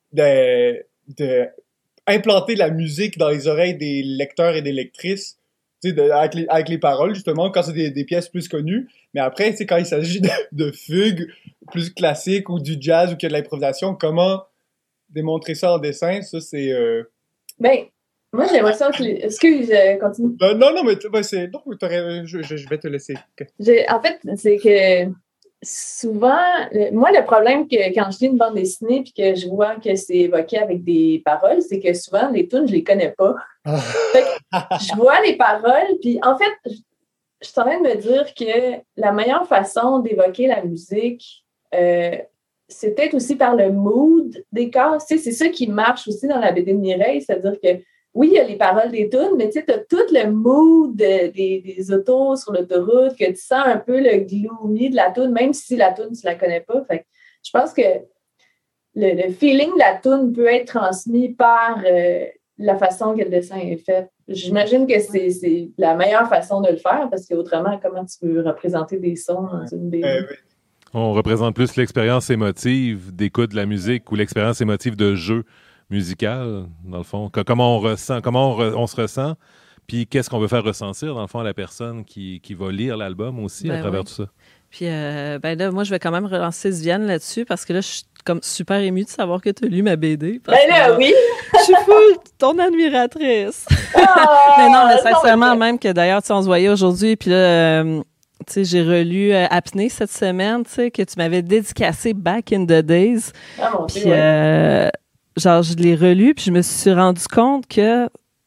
de, de implanter la musique dans les oreilles des lecteurs et des lectrices, tu sais, de, avec, les, avec les paroles, justement, quand c'est des, des pièces plus connues. Mais après, tu sais, quand il s'agit de, de fugues plus classiques ou du jazz ou qu'il y a de l'improvisation, comment démontrer ça en dessin, ça, c'est... Euh... Ben, moi, j'ai l'impression que... Les... Excuse, je continue. Ben, non, non, mais ben, c'est... Non, je, je, je vais te laisser. J'ai... En fait, c'est que... Souvent, le, moi, le problème que quand je lis une bande dessinée puis que je vois que c'est évoqué avec des paroles, c'est que souvent, les tunes, je les connais pas. Fait que je vois les paroles, puis en fait, je, je suis en train de me dire que la meilleure façon d'évoquer la musique, euh, c'est peut-être aussi par le mood des cases. Tu sais, c'est ça qui marche aussi dans la B D de Mireille, c'est-à-dire que oui, il y a les paroles des tunes, mais tu sais, tu as tout le mood de, des, des autos sur l'autoroute, que tu sens un peu le gloomy de la tune, même si la tune, tu la connais pas. Fait que je pense que le, le feeling de la tune peut être transmis par euh, la façon que le dessin est fait. J'imagine que c'est, c'est la meilleure façon de le faire, parce qu'autrement, comment tu peux représenter des sons dans une B D? Euh, oui. On représente plus l'expérience émotive d'écoute de la musique ou l'expérience émotive de jeu musical, dans le fond. Comment on ressent, comment on, re, on se ressent, puis qu'est-ce qu'on veut faire ressentir, dans le fond, à la personne qui, qui va lire l'album aussi ben à travers oui. tout ça. Puis, euh, ben là, moi, je vais quand même relancer Sviane là-dessus parce que là, je suis comme super émue de savoir que tu as lu ma B D. Ben là, que, oui! Je suis full ton admiratrice. Oh, mais non, mais sincèrement, même que d'ailleurs, tu sais, on se voyait aujourd'hui, puis là... Euh, tu sais, j'ai relu euh, Apnée cette semaine, tu sais, que tu m'avais dédicacé Back in the Days. Ah, mon Dieu, puis, euh, genre, je l'ai relu, puis je me suis rendu compte que,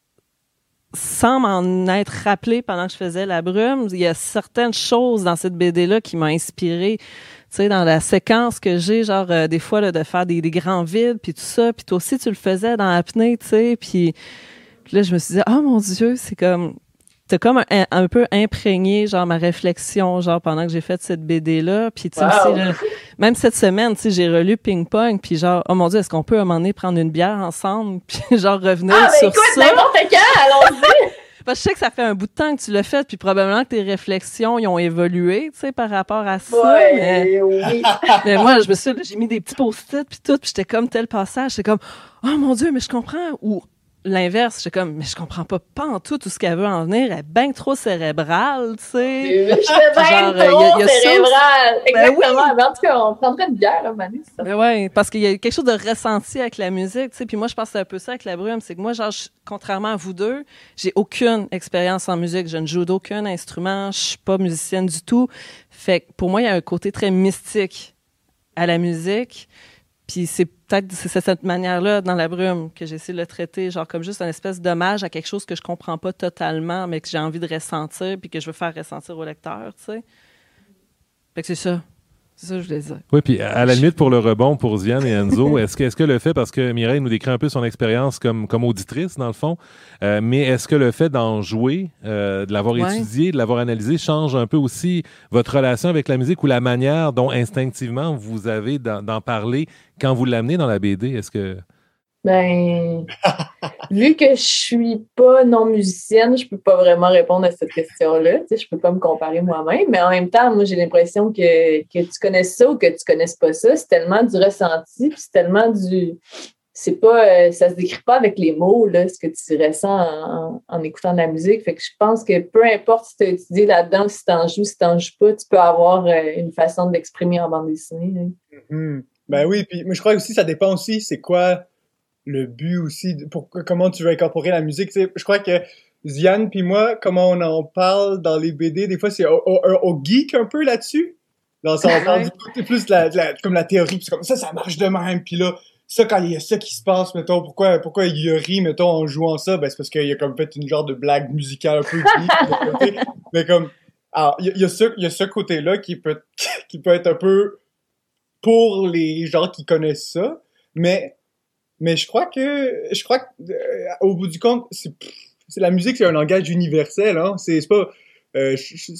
sans m'en être rappelé pendant que je faisais La Brume, il y a certaines choses dans cette B D-là qui m'ont inspirée. Tu sais, dans la séquence que j'ai, genre, euh, des fois, là, de faire des, des grands vides, puis tout ça. Puis toi aussi, tu le faisais dans Apnée, tu sais. Puis, puis là, je me suis dit, oh mon Dieu, c'est comme... T'as comme un, un peu imprégné, genre, ma réflexion, genre, pendant que j'ai fait cette B D-là. Puis, tu sais, wow. Même cette semaine, tu sais, j'ai relu Ping Pong, puis genre, oh mon Dieu, est-ce qu'on peut, à un moment donné, prendre une bière ensemble, puis genre, revenir ah, sur écoute, ça? n'importe quand, allons-y! Parce que je sais que ça fait un bout de temps que tu l'as fait, puis probablement que tes réflexions, ils ont évolué, tu sais, par rapport à ça. Ouais, mais... oui. mais moi, je me suis j'ai mis des petits post-it, puis tout, puis j'étais comme tel passage, j'étais comme, oh mon Dieu, mais je comprends, ou... L'inverse, j'étais comme, mais je comprends pas, pas en tout tout ce qu'elle veut en venir. Elle est bien trop cérébrale, tu sais. Je suis bien trop cérébrale. Exactement. Ben oui. En tout cas, on prendrait une bière, là, Manu. Mais ouais, parce qu'il y a quelque chose de ressenti avec la musique, tu sais. Puis moi, je pense que c'est un peu ça avec La Brume. C'est que moi, genre, je, contrairement à vous deux, j'ai aucune expérience en musique. Je ne joue d'aucun instrument. Je suis pas musicienne du tout. Fait que pour moi, il y a un côté très mystique à la musique. Puis c'est peut-être c'est cette manière-là, dans La Brume, que j'essaie de le traiter, genre comme juste une espèce d'hommage à quelque chose que je comprends pas totalement, mais que j'ai envie de ressentir, puis que je veux faire ressentir au lecteur, tu sais. Fait que c'est ça. C'est ça que je voulais dire. Oui, puis à la limite, pour le rebond, pour Ziane et Enzo, est-ce que, est-ce que le fait, parce que Mireille nous décrit un peu son expérience comme, comme auditrice, dans le fond, euh, mais est-ce que le fait d'en jouer, euh, de l'avoir Ouais. étudié, de l'avoir analysé, change un peu aussi votre relation avec la musique ou la manière dont instinctivement vous avez d'en, d'en parler quand vous l'amenez dans la B D? Est-ce que... Ben, vu que je suis pas non-musicienne, je peux pas vraiment répondre à cette question-là. Tu sais, je peux pas me comparer moi-même, mais en même temps, moi, j'ai l'impression que, que tu connaisses ça ou que tu connaisses pas ça, c'est tellement du ressenti, puis c'est tellement du... C'est pas... euh, ça se décrit pas avec les mots, là, ce que tu ressens en, en, en écoutant de la musique. Fait que je pense que peu importe si tu as étudié là-dedans, si t'en joues, si t'en joues pas, tu peux avoir euh, une façon de l'exprimer en bande dessinée. Là. Mm-hmm. Ben oui, puis mais je crois aussi ça dépend aussi, c'est quoi le but aussi, pour comment tu veux incorporer la musique. Tu sais, je crois que Ziane puis moi, comment on en parle dans les B D, des fois c'est au, au, au geek un peu là-dessus. Dans ça, on parle du côté plus de la, de la, comme la théorie, puis c'est comme ça, ça marche de même, puis là, ça, quand il y a ça qui se passe, mettons, pourquoi, pourquoi il a ri, mettons, en jouant ça, ben c'est parce qu'il a comme fait une genre de blague musicale un peu geek, mais comme, alors, il y, y a ce, il y a ce côté-là qui peut, qui peut être un peu pour les gens qui connaissent ça, mais Mais je crois que, je crois que, euh, au bout du compte, c'est, c'est la musique, c'est un langage universel, hein. C'est, c'est pas, euh, je, je,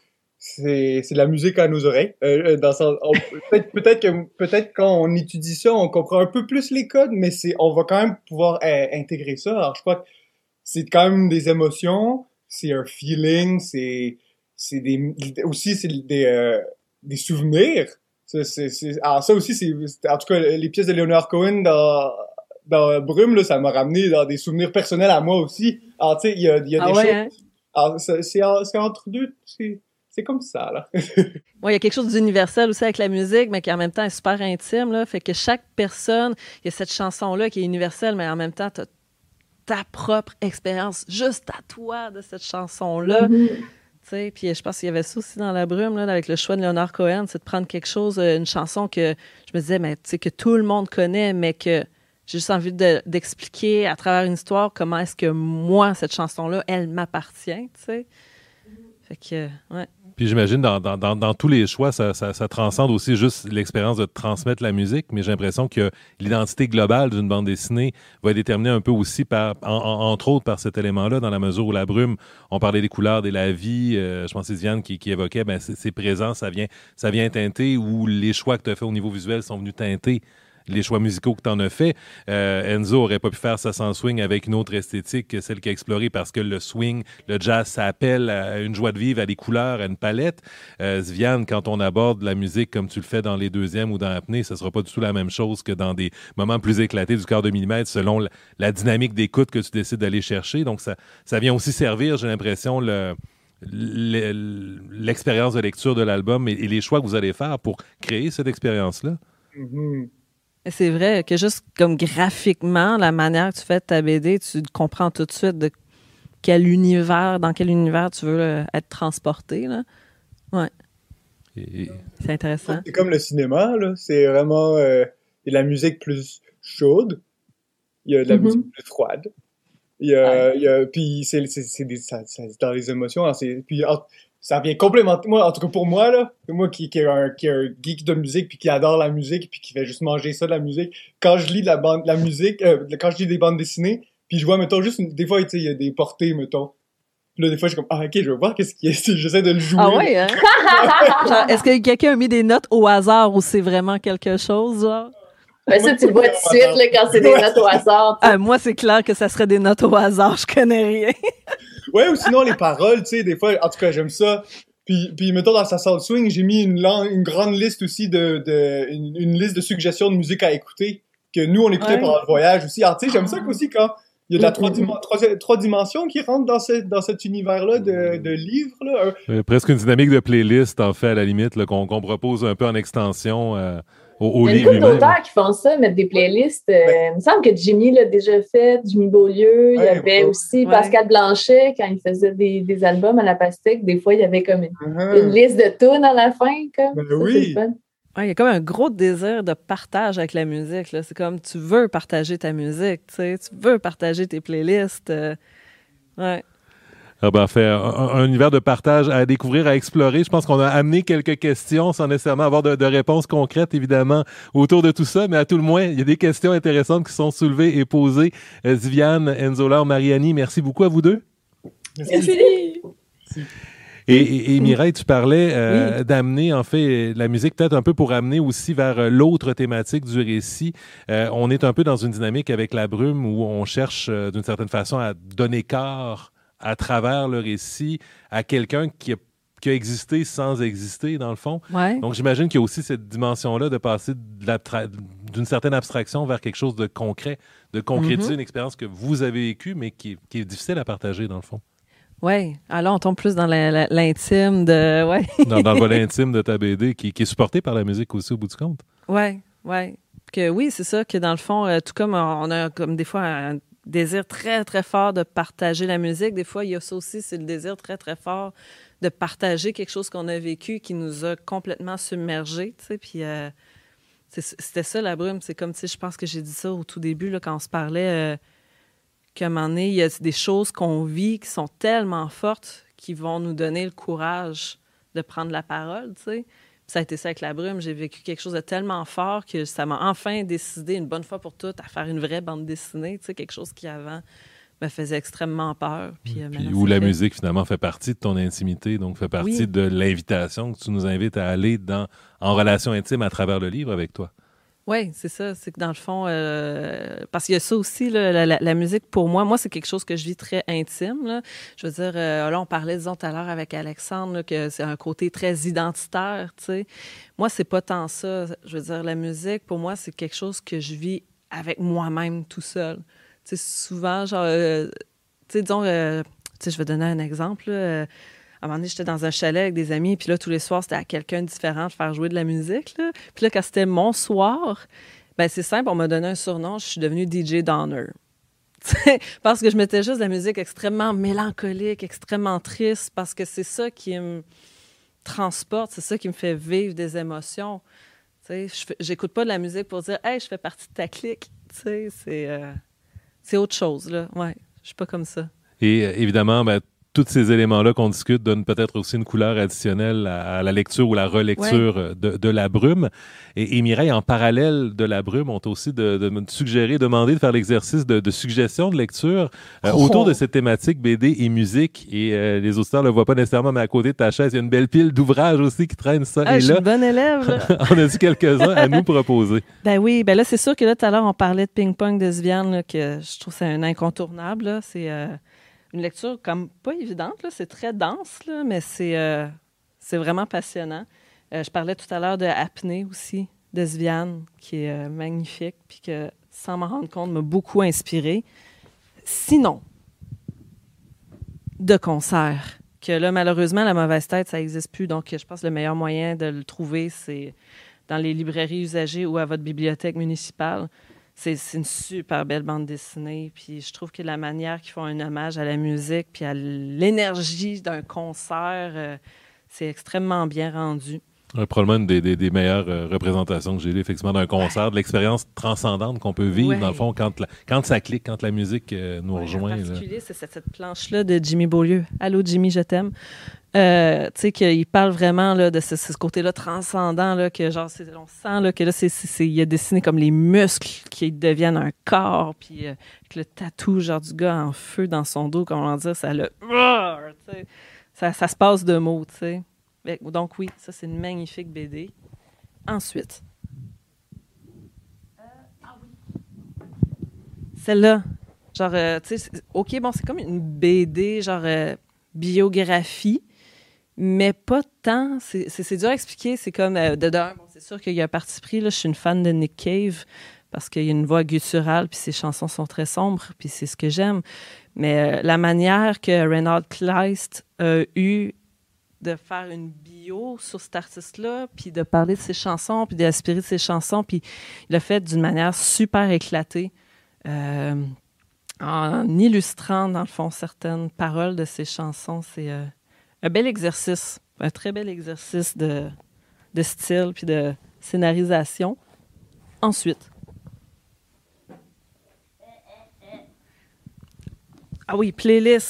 c'est, c'est de la musique à nos oreilles. Euh, dans ça, on, peut-être, peut-être que, peut-être quand on étudie ça, on comprend un peu plus les codes, mais c'est, on va quand même pouvoir euh, intégrer ça. Alors, je crois que c'est quand même des émotions, c'est un feeling, c'est, c'est des, aussi, c'est des, euh, des souvenirs. C'est, c'est, c'est, alors ça aussi, c'est, en tout cas, les pièces de Leonard Cohen dans, dans Brume, là, ça m'a ramené dans des souvenirs personnels à moi aussi. Alors, tu sais, il y a, il y a Ah des ouais, choses. hein? Alors, c'est, c'est, c'est entre deux, c'est, c'est comme ça, là. Oui, il y a quelque chose d'universel aussi avec la musique, mais qui en même temps est super intime, là. Fait que chaque personne, il y a cette chanson-là qui est universelle, mais en même temps, tu as ta propre expérience juste à toi de cette chanson-là. Mm-hmm. Puis je pense qu'il y avait ça aussi dans La Brume, là, avec le choix de Leonard Cohen, c'est de prendre quelque chose, une chanson que je me disais, mais tu sais, que tout le monde connaît, mais que j'ai juste envie de, d'expliquer à travers une histoire comment est-ce que moi, cette chanson-là, elle m'appartient, tu sais. Fait que, ouais. Puis j'imagine, dans, dans, dans, dans tous les choix, ça, ça, ça transcende aussi juste l'expérience de transmettre la musique, mais j'ai l'impression que l'identité globale d'une bande dessinée va être déterminée un peu aussi, par, en, en, entre autres, par cet élément-là, dans la mesure où La Brume, on parlait des couleurs, de la vie, euh, je pense que c'est Diane qui, qui évoquait, ben, c'est, c'est présent, ça vient, ça vient teinter, ou les choix que tu as fait au niveau visuel sont venus teinter les choix musicaux que tu en as fait. Euh, Enzo aurait pas pu faire ça sans swing avec une autre esthétique que celle qu'il a explorée, parce que le swing, le jazz, ça appelle à une joie de vivre, à des couleurs, à une palette. Euh, Sviane, quand on aborde la musique comme tu le fais dans les deuxièmes ou dans Apnée, ce sera pas du tout la même chose que dans des moments plus éclatés du quart de millimètre, selon la, la dynamique d'écoute que tu décides d'aller chercher. Donc, ça, ça vient aussi servir, j'ai l'impression, le... l'expérience de lecture de l'album et, et les choix que vous allez faire pour créer cette expérience-là. Mm-hmm. C'est vrai que juste comme graphiquement, la manière que tu fais ta B D, tu comprends tout de suite de quel univers, dans quel univers tu veux là, être transporté, là. Ouais. Et... C'est intéressant. C'est comme le cinéma, là. C'est vraiment... Euh, il y a de la musique plus chaude. Il y a de la mm-hmm. musique plus froide. Il y a... Ouais. Il y a puis c'est, c'est, c'est, des, ça, ça, c'est dans les émotions. Hein, c'est, puis ça vient complémenter... Moi, en tout cas pour moi, là, moi qui, qui, est un, qui est un geek de musique puis qui adore la musique puis qui fait juste manger ça de la musique, quand je lis de la, bande, de la musique, euh, quand je lis des bandes dessinées, puis je vois, mettons, juste... Une, des fois, tu sais, il y a des portées, mettons. Puis là, des fois, je suis comme, ah, OK, je vais voir qu'est-ce qu'il y a. J'essaie de le jouer. Ah ouais, hein? Genre, est-ce que quelqu'un a mis des notes au hasard ou c'est vraiment quelque chose, genre? Ben ça, tu le vois tout de suite, là, quand c'est des notes au hasard. Ah, moi, c'est clair que ça serait des notes au hasard. Je connais rien. Ouais, ou sinon, les paroles, tu sais, des fois, en tout cas, j'aime ça. Puis, puis mettons, dans sa Soul Swing, j'ai mis une, lang- une grande liste aussi de, de une, une liste de suggestions de musique à écouter, que nous, on écoutait ouais. pendant le voyage aussi. Alors, tu sais, j'aime ça aussi quand il y a de la trois, dim- trois, trois dimensions qui rentrent dans, ce, dans cet univers-là de, de livres, là. Euh, presque une dynamique de playlist, en fait, à la limite, là, qu'on, qu'on propose un peu en extension euh, au, au livre. Il y a beaucoup d'auteurs qui font ça, mettre des playlists. Euh, ben, il me semble que Jimmy l'a déjà fait, Jimmy Beaulieu. Ouais, il y avait ouais. aussi ouais. Pascal Blanchet, quand il faisait des, des albums à la pastèque, des fois, il y avait comme une, uh-huh. une liste de tunes à la fin. Comme. Ben ça, oui. c'est fun. Ouais, il y a comme un gros désir de partage avec la musique, là. C'est comme tu veux partager ta musique, tu sais, tu veux partager tes playlists. Euh, ouais. Ah ben, fait un, un univers de partage à découvrir, à explorer. Je pense qu'on a amené quelques questions sans nécessairement avoir de, de réponses concrètes, évidemment, autour de tout ça, mais à tout le moins, il y a des questions intéressantes qui sont soulevées et posées. Euh, Ziviane, Enzola, Mariani, merci beaucoup à vous deux. Merci. Et, et, et Mireille, tu parlais euh, Oui. d'amener, en fait, la musique peut-être un peu pour amener aussi vers l'autre thématique du récit. Euh, on est un peu dans une dynamique avec La Brume où on cherche, euh, d'une certaine façon, à donner corps à travers le récit à quelqu'un qui a, qui a existé sans exister, dans le fond. Ouais. Donc, j'imagine qu'il y a aussi cette dimension-là de passer de l'abtra- d'une certaine abstraction vers quelque chose de concret, de concrétiser Mm-hmm. une expérience que vous avez vécue, mais qui, qui est difficile à partager, dans le fond. Oui. Alors, on tombe plus dans la- la- l'intime de... Ouais. dans, dans le volet intime de ta B D, qui, qui est supporté par la musique aussi, au bout du compte. Oui, oui. Que oui, c'est ça, que dans le fond, euh, tout comme on a comme des fois un désir très, très fort de partager la musique, des fois, il y a ça aussi, c'est le désir très, très fort de partager quelque chose qu'on a vécu qui nous a complètement submergés, tu sais, puis euh, c'est- c'était ça, La Brume. C'est comme, tu sais, je pense que j'ai dit ça au tout début, là, quand on se parlait, euh, qu'à un moment donné, il y a des choses qu'on vit qui sont tellement fortes qui vont nous donner le courage de prendre la parole, tu sais. Ça a été ça avec La Brume. J'ai vécu quelque chose de tellement fort que ça m'a enfin décidé, une bonne fois pour toutes, à faire une vraie bande dessinée, tu sais, quelque chose qui, avant, me faisait extrêmement peur. Puis, euh, Puis, maintenant, où c'est la fait. musique, finalement, fait partie de ton intimité, donc fait partie Oui. de l'invitation que tu nous invites à aller dans, en relation intime à travers le livre avec toi. Oui, c'est ça. C'est que dans le fond, euh, parce qu'il y a ça aussi, là, la, la, la musique, pour moi, moi, c'est quelque chose que je vis très intime. Là. Je veux dire, euh, là, on parlait, disons, tout à l'heure avec Alexandre, là, que c'est un côté très identitaire, tu sais. Moi, c'est pas tant ça. Je veux dire, la musique, pour moi, c'est quelque chose que je vis avec moi-même tout seul. Tu sais, souvent, genre, euh, tu sais, disons, euh, tu sais, je vais donner un exemple, là, euh, à un moment donné, j'étais dans un chalet avec des amis, puis là, tous les soirs, c'était à quelqu'un de différent de faire jouer de la musique, là. Puis là, quand c'était mon soir, ben c'est simple, on m'a donné un surnom, je suis devenue D J Downer. Parce que je mettais juste de la musique extrêmement mélancolique, extrêmement triste, parce que c'est ça qui me transporte, c'est ça qui me fait vivre des émotions. Tu sais, je fais- j'écoute pas de la musique pour dire « Hey, je fais partie de ta clique ». Tu sais, c'est, euh, c'est autre chose, là. Ouais, je suis pas comme ça. Et euh, évidemment, ben, tous ces éléments-là qu'on discute donnent peut-être aussi une couleur additionnelle à, à la lecture ou la relecture ouais. de, de La Brume. Et, et Mireille, en parallèle de La Brume, on t'a aussi de, de me suggérer, demandé de faire l'exercice de, de suggestion de lecture euh, oh. autour de cette thématique B D et musique. Et euh, les auditeurs ne le voient pas nécessairement, mais à côté de ta chaise, il y a une belle pile d'ouvrages aussi qui traînent ça ah, et je là. suis une bonne élève. Là. On a dit quelques-uns à nous proposer. Ben oui, ben là, c'est sûr que là, tout à l'heure, on parlait de ping-pong de Ziviane, là, que je trouve que c'est un incontournable. Là. C'est... Euh... une lecture comme pas évidente, là. C'est très dense, là, mais c'est, euh, c'est vraiment passionnant. Euh, je parlais tout à l'heure de Apnée aussi, de Ziviane, qui est euh, magnifique, puis que, sans m'en rendre compte, m'a beaucoup inspirée. Sinon, de concert, que là, malheureusement, La Mauvaise Tête, ça n'existe plus, donc je pense que le meilleur moyen de le trouver, c'est dans les librairies usagées ou à votre bibliothèque municipale. C'est, c'est une super belle bande dessinée. Puis je trouve que la manière qu'ils font un hommage à la musique puis à l'énergie d'un concert, euh, c'est extrêmement bien rendu. Euh, probablement une des, des, des meilleures euh, représentations que j'ai lues, effectivement, d'un concert, ouais. de l'expérience transcendante qu'on peut vivre, ouais. dans le fond, quand, la, quand ça clique, quand la musique euh, nous ouais, rejoint. En particulier, là. c'est cette, cette planche-là de Jimmy Beaulieu. Allô, Jimmy, je t'aime. Euh, tu sais, qu'il parle vraiment là, de ce, ce côté-là transcendant, là, que genre, c'est, on sent là, que là, c'est, c'est, c'est, il a dessiné comme les muscles qui deviennent un corps, puis euh, avec le tatou, genre, du gars en feu dans son dos, comment on va dire, ça le... Ça, ça se passe de mots, tu sais. Donc oui, ça, c'est une magnifique B D. Ensuite. Euh, ah oui. Celle-là, genre, euh, tu sais, OK, bon, c'est comme une B D, genre, euh, biographie, mais pas tant. C'est, c'est, c'est dur à expliquer. C'est comme, euh, de d'un, bon, c'est sûr qu'il y a un parti pris. Là, je suis une fan de Nick Cave parce qu'il y a une voix gutturale, puis ses chansons sont très sombres, puis c'est ce que j'aime. Mais euh, la manière que Reinhard Kleist a eu de faire une bio sur cet artiste-là, puis de parler de ses chansons, puis d'inspirer de ses chansons, puis il l'a fait d'une manière super éclatée, euh, en illustrant, dans le fond, certaines paroles de ses chansons. C'est euh, un bel exercice, un très bel exercice de, de style, puis de scénarisation. Ensuite. Ah oui, playlist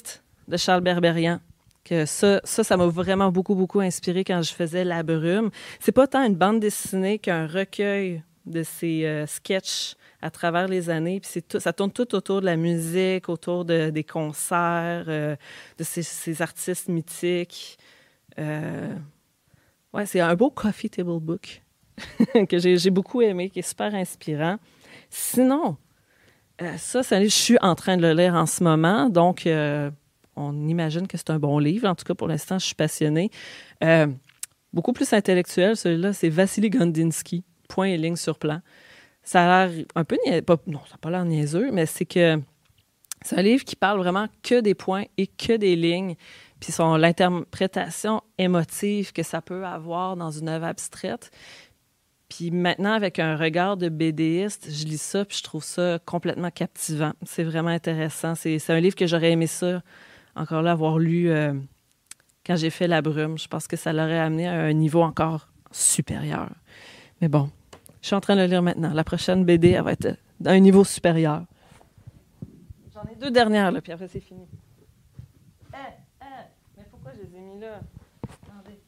de Charles Berberian. Que ça, ça, ça m'a vraiment beaucoup, beaucoup inspiré quand je faisais La Brume. C'est pas tant une bande dessinée qu'un recueil de ces euh, sketchs à travers les années. Puis c'est tout, ça tourne tout autour de la musique, autour de, des concerts, euh, de ces, ces artistes mythiques. Euh, ouais, c'est un beau coffee table book que j'ai, j'ai beaucoup aimé, qui est super inspirant. Sinon, euh, ça, ça, je suis en train de le lire en ce moment, donc euh, on imagine que c'est un bon livre. En tout cas, pour l'instant, je suis passionnée. Euh, beaucoup plus intellectuel, celui-là, c'est Vassili Gandinsky, Point et ligne sur plan. Ça a l'air un peu niaiseux. Non, ça n'a pas l'air niaiseux, mais c'est que c'est un livre qui parle vraiment que des points et que des lignes. Puis son, l'interprétation émotive que ça peut avoir dans une œuvre abstraite. Puis maintenant, avec un regard de BDiste, je lis ça puis je trouve ça complètement captivant. C'est vraiment intéressant. C'est, c'est un livre que j'aurais aimé ça, encore là, avoir lu euh, quand j'ai fait La Brume. Je pense que ça l'aurait amené à un niveau encore supérieur. Mais bon, je suis en train de le lire maintenant. La prochaine B D, elle va être à un niveau supérieur. J'en ai deux dernières, là, puis après, c'est fini. Eh, eh, mais pourquoi je les ai mis là? Attendez.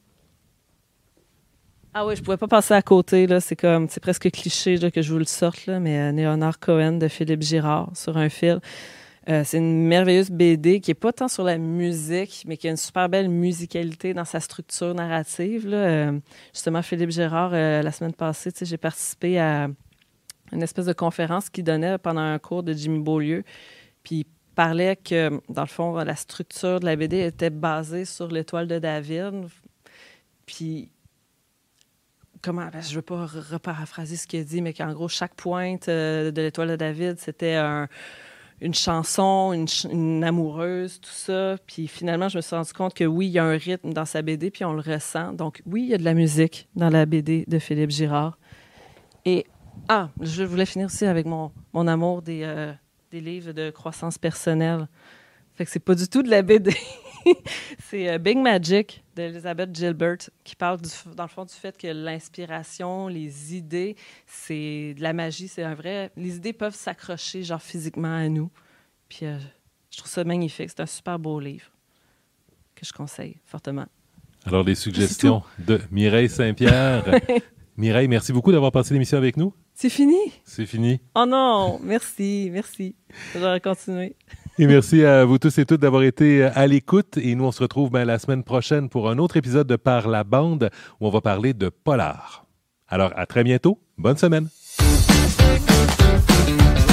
Ah oui, je pouvais pas passer à côté, là. C'est comme, c'est presque cliché là, que je vous le sorte, là, mais euh, Léonard Cohen de Philippe Girard sur un fil. Euh, c'est une merveilleuse B D qui n'est pas tant sur la musique, mais qui a une super belle musicalité dans sa structure narrative. Là. Euh, justement, Philippe Girard, euh, la semaine passée, j'ai participé à une espèce de conférence qu'il donnait pendant un cours de Jimmy Beaulieu. Puis il parlait que, dans le fond, la structure de la B D était basée sur l'étoile de David. Puis, comment, ben, je ne veux pas reparaphraser ce qu'il a dit, mais qu'en gros, chaque pointe euh, de l'étoile de David, c'était un... une chanson, une, ch- une amoureuse, tout ça. Puis finalement, je me suis rendu compte que oui, il y a un rythme dans sa B D, puis on le ressent. Donc oui, il y a de la musique dans la B D de Philippe Girard. Et, ah, je voulais finir aussi avec mon, mon amour des, euh, des livres de croissance personnelle. Fait que c'est pas du tout de la B D. C'est euh, Big Magic d'Elizabeth Gilbert qui parle, du, dans le fond, du fait que l'inspiration, les idées, c'est de la magie, c'est un vrai... Les idées peuvent s'accrocher, genre, physiquement à nous. Puis euh, je trouve ça magnifique. C'est un super beau livre que je conseille fortement. Alors, les suggestions de Mireille Saint-Pierre. Mireille, merci beaucoup d'avoir passé l'émission avec nous. C'est fini? C'est fini. Oh non! Merci, merci. Je vais continuer. Et merci à vous tous et toutes d'avoir été à l'écoute. Et nous, on se retrouve ben, la semaine prochaine pour un autre épisode de Par la bande où on va parler de polar. Alors, à très bientôt. Bonne semaine.